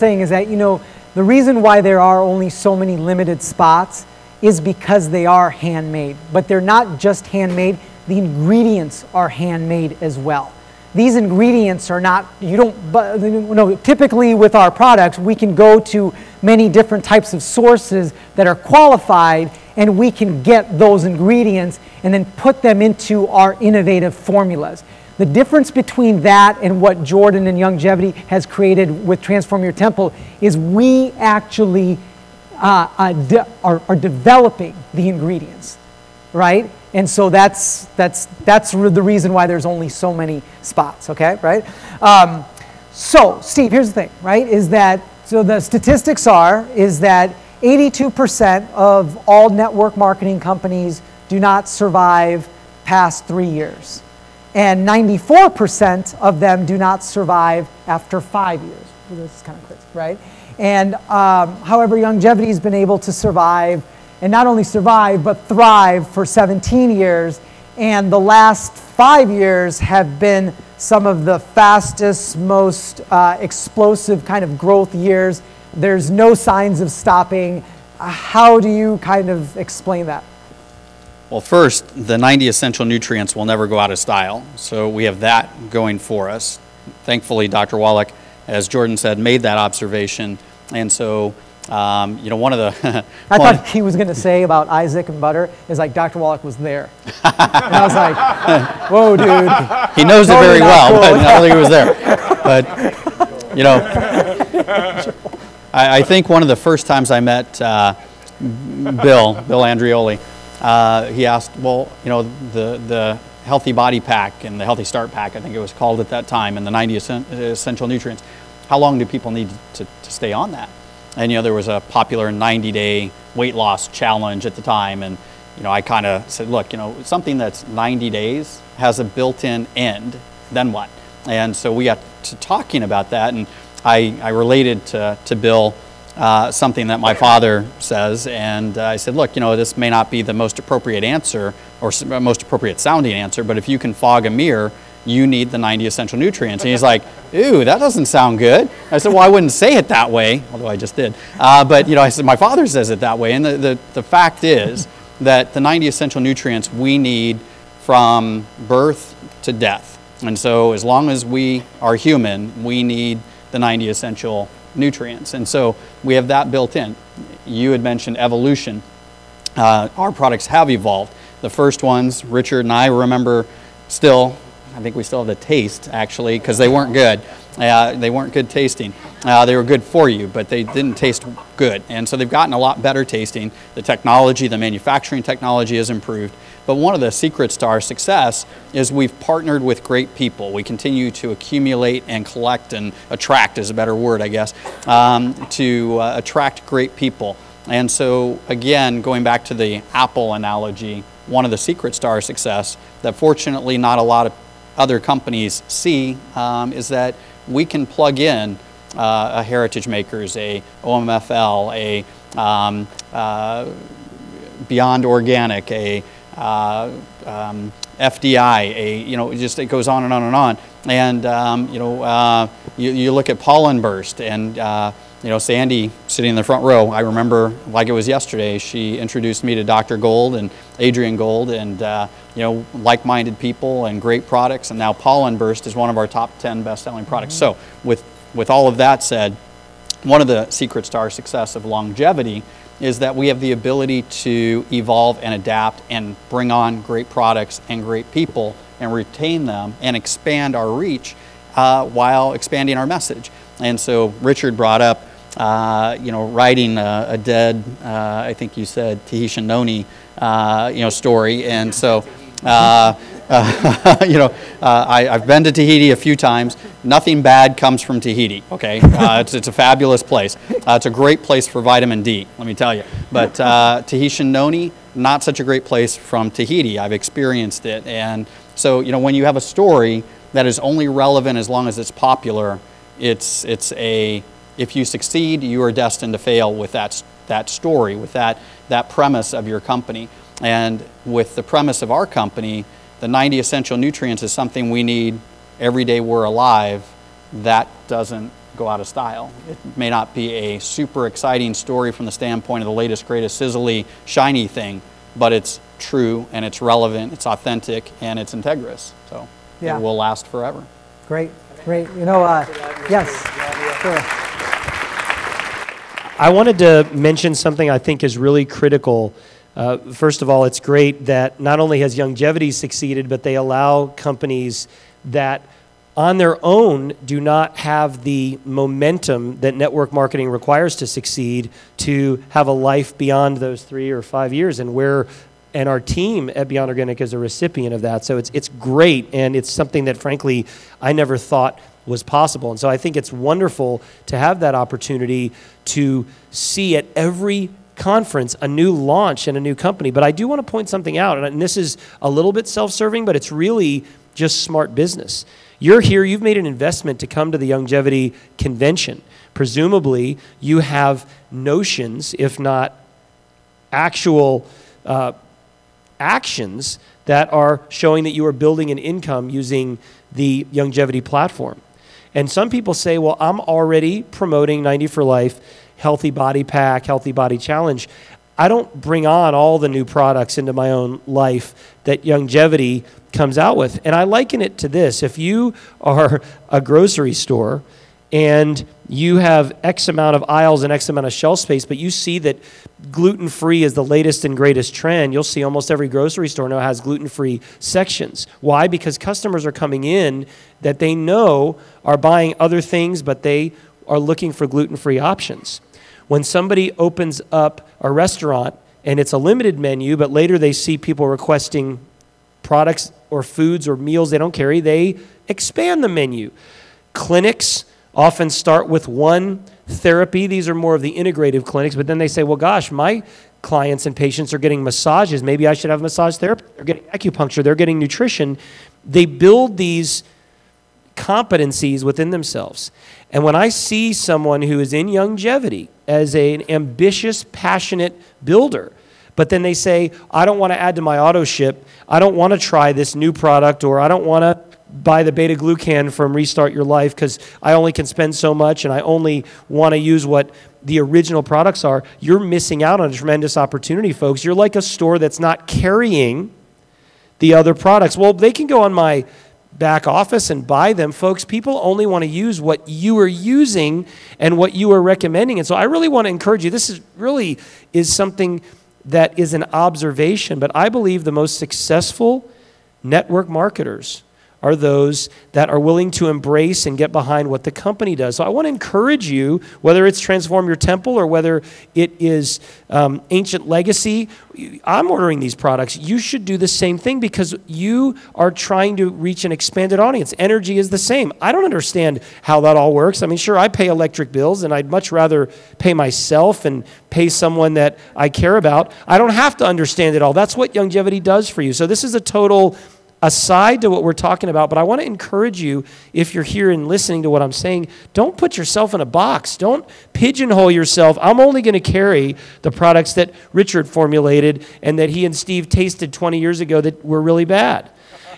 saying is that, the reason why there are only so many limited spots is because they are handmade. But they're not just handmade, the ingredients are handmade as well. These ingredients are not, typically with our products, we can go to many different types of sources that are qualified, and we can get those ingredients and then put them into our innovative formulas. The difference between that and what Jordan and Youngevity has created with Transform Your Temple is we actually are developing the ingredients, right? And so that's the reason why there's only so many spots, okay, right? So, Steve, here's the thing, right, so the statistics is that 82% of all network marketing companies do not survive past 3 years. And 94% of them do not survive after 5 years. Well, this is kind of crazy, right? And however, Youngevity has been able to survive, and not only survive, but thrive for 17 years. And the last 5 years have been some of the fastest, most explosive kind of growth years. There's no signs of stopping. How do you kind of explain that? Well, first, the 90 essential nutrients will never go out of style. So we have that going for us. Thankfully, Dr. Wallach, as Jordan said, made that observation. And so, one of the... I thought he was going to say about Isaac and butter is like Dr. Wallach was there. And I was like, whoa, dude. He knows it very well, cool. But I don't think he was there. But, I think one of the first times I met Bill Andreoli, he asked, the Healthy Body Pack and the Healthy Start Pack, I think it was called at that time, and the 90 essential nutrients, how long do people need to stay on that? And, there was a popular 90-day weight loss challenge at the time, and, I kind of said, look, something that's 90 days has a built-in end, then what? And so we got to talking about that, and I related to Bill something that my father says, and I said, look, this may not be the most appropriate answer or most appropriate sounding answer, but if you can fog a mirror, you need the 90 essential nutrients. And he's like, ooh, that doesn't sound good. I said, well, I wouldn't say it that way, although I just did. But I said, my father says it that way, and the fact is that the 90 essential nutrients we need from birth to death. And so as long as we are human, we need the 90 essential nutrients. And so we have that built in. You had mentioned evolution. Our products have evolved. The first ones, Richard and I remember still, I think we still have the taste actually, because they weren't good. They weren't good tasting. They were good for you, but they didn't taste good. And so they've gotten a lot better tasting. The technology, the manufacturing technology has improved. But one of the secrets to our success is we've partnered with great people. We continue to accumulate and collect and attract is a better word, I guess, to attract great people. And so, again, going back to the Apple analogy, one of the secrets to our success that fortunately not a lot of other companies see is that we can plug in a Heritage Makers, a OMFL, a Beyond Organic, a FDI, just it goes on and on and on. And you look at Pollen Burst, and Sandy sitting in the front row. I remember like it was yesterday. She introduced me to Dr. Gold and Adrian Gold, and like-minded people and great products. And now Pollen Burst is one of our top 10 best-selling products. So with all of that said, one of the secrets to our success of longevity is that we have the ability to evolve and adapt and bring on great products and great people and retain them and expand our reach while expanding our message. And so Richard brought up, riding a dead, I think you said Tahitian Noni, story. And so, I've been to Tahiti a few times. Nothing bad comes from Tahiti, okay? It's a fabulous place. It's a great place for vitamin D, let me tell you. But Tahitian Noni, not such a great place from Tahiti. I've experienced it. And so, when you have a story that is only relevant as long as it's popular, it's if you succeed, you are destined to fail with that story, with that premise of your company. And with the premise of our company, the 90 essential nutrients is something we need every day we're alive. That doesn't go out of style. It may not be a super exciting story from the standpoint of the latest, greatest, sizzly, shiny thing, but it's true and it's relevant, it's authentic, and it's integrous. So Yeah. it will last forever. Great, great. Yes, sure. I wanted to mention something I think is really critical. First of all, it's great that not only has Youngevity succeeded, but they allow companies that on their own do not have the momentum that network marketing requires to succeed to have a life beyond those 3 or 5 years, and our team at Beyond Organic is a recipient of that. So it's great, and it's something that frankly I never thought was possible. And so I think it's wonderful to have that opportunity to see at every conference a new launch and a new company. But I do want to point something out, and this is a little bit self-serving, but it's really just smart business. You're here, you've made an investment to come to the Youngevity convention. Presumably, you have notions, if not actual actions, that are showing that you are building an income using the Youngevity platform. And some people say, well, I'm already promoting 90 for Life, Healthy Body Pack, Healthy Body Challenge. I don't bring on all the new products into my own life that Youngevity comes out with. And I liken it to this. If you are a grocery store and you have X amount of aisles and X amount of shelf space, but you see that gluten-free is the latest and greatest trend, you'll see almost every grocery store now has gluten-free sections. Why? Because customers are coming in that they know are buying other things, but they are looking for gluten-free options. When somebody opens up a restaurant and it's a limited menu, but later they see people requesting products or foods or meals they don't carry, they expand the menu. Clinics often start with one therapy. These are more of the integrative clinics, but then they say, well, gosh, my clients and patients are getting massages. Maybe I should have massage therapy. They're getting acupuncture. They're getting nutrition. They build these competencies within themselves. And when I see someone who is in Youngevity as an ambitious, passionate builder, but then they say, I don't want to add to my auto ship, I don't want to try this new product, or I don't want to buy the beta-glucan from Restart Your Life because I only can spend so much and I only want to use what the original products are, you're missing out on a tremendous opportunity, folks. You're like a store that's not carrying the other products. Well, they can go on my back office and buy them. Folks, people only want to use what you are using and what you are recommending. And so I really want to encourage you. This is something that is an observation, but I believe the most successful network marketers are those that are willing to embrace and get behind what the company does. So I want to encourage you, whether it's Transform Your Temple or whether it is Ancient Legacy, I'm ordering these products. You should do the same thing because you are trying to reach an expanded audience. Energy is the same. I don't understand how that all works. I mean, sure, I pay electric bills, and I'd much rather pay myself and pay someone that I care about. I don't have to understand it all. That's what Youngevity does for you. So this is a total aside to what we're talking about, but I want to encourage you, if you're here and listening to what I'm saying, don't put yourself in a box. Don't pigeonhole yourself. I'm only going to carry the products that Richard formulated and that he and Steve tasted 20 years ago that were really bad.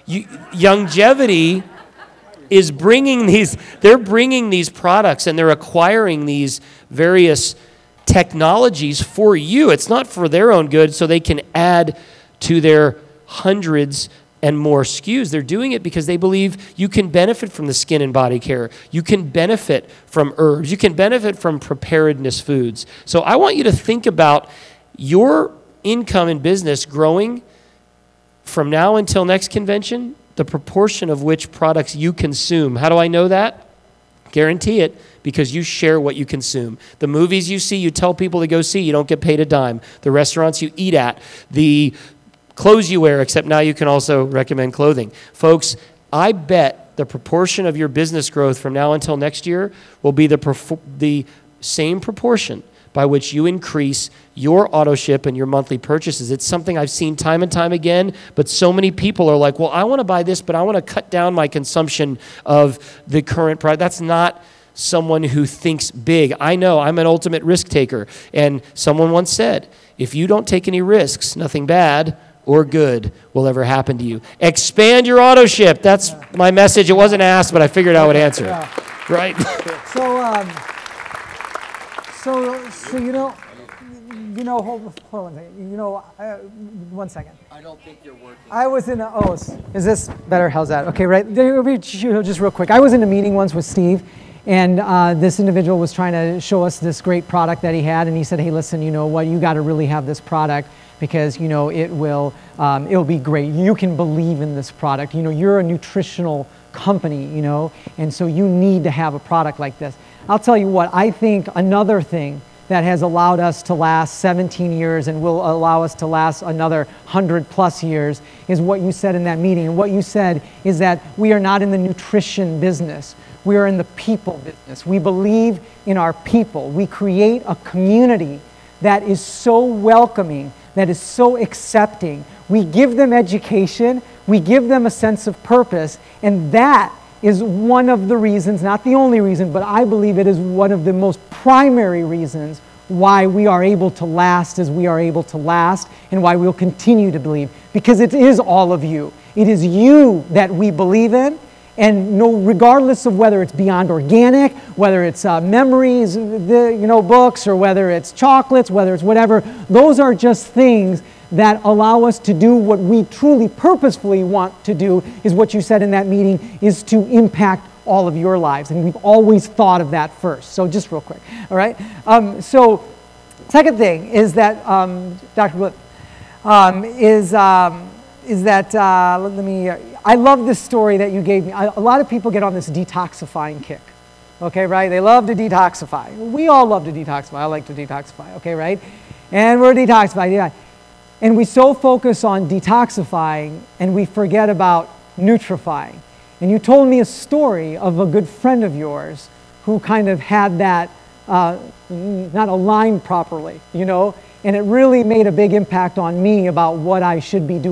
Youngevity is bringing these products and they're acquiring these various technologies for you. It's not for their own good so they can add to their hundreds and more SKUs. They're doing it because they believe you can benefit from the skin and body care. You can benefit from herbs. You can benefit from preparedness foods. So I want you to think about your income in business growing from now until next convention, the proportion of which products you consume. How do I know that? Guarantee it, because you share what you consume. The movies you see, you tell people to go see, you don't get paid a dime. The restaurants you eat at, the clothes you wear, except now you can also recommend clothing. Folks, I bet the proportion of your business growth from now until next year will be the same proportion by which you increase your auto ship and your monthly purchases. It's something I've seen time and time again, but so many people are like, well, I want to buy this, but I want to cut down my consumption of the current product. That's not someone who thinks big. I know, I'm an ultimate risk taker. And someone once said, if you don't take any risks, nothing bad or good will ever happen to you. Expand your auto ship. That's my message. It wasn't asked, but I figured I would answer. Right. So hold on 1 second. 1 second. I don't think you're working. I was in is this better? How's that? Okay, right. Just real quick. I was in a meeting once with Steve, and this individual was trying to show us this great product that he had, and he said, hey, listen, you know what? You got to really have this product because, it'll be great. You can believe in this product. You're a nutritional company, and so you need to have a product like this. I'll tell you what, I think another thing that has allowed us to last 17 years and will allow us to last another 100 plus years is what you said in that meeting. And what you said is that we are not in the nutrition business. We are in the people business. We believe in our people. We create a community that is so welcoming, that is so accepting. We give them education. We give them a sense of purpose. And that is one of the reasons, not the only reason, but I believe it is one of the most primary reasons why we are able to last as we are able to last and why we'll continue to believe. Because it is all of you. It is you that we believe in. And regardless of whether it's Beyond Organic, whether it's memories, books, or whether it's chocolates, whether it's whatever, those are just things that allow us to do what we truly purposefully want to do, is what you said in that meeting, is to impact all of your lives. And we've always thought of that first. So just real quick, all right? Second thing is that, Dr. Blip, I love this story that you gave me. A lot of people get on this detoxifying kick, okay, right? They love to detoxify. We all love to detoxify. I like to detoxify, okay, right? And we're detoxifying, yeah. And we so focus on detoxifying and we forget about nutrifying. And you told me a story of a good friend of yours who kind of had that not aligned properly, and it really made a big impact on me about what I should be doing.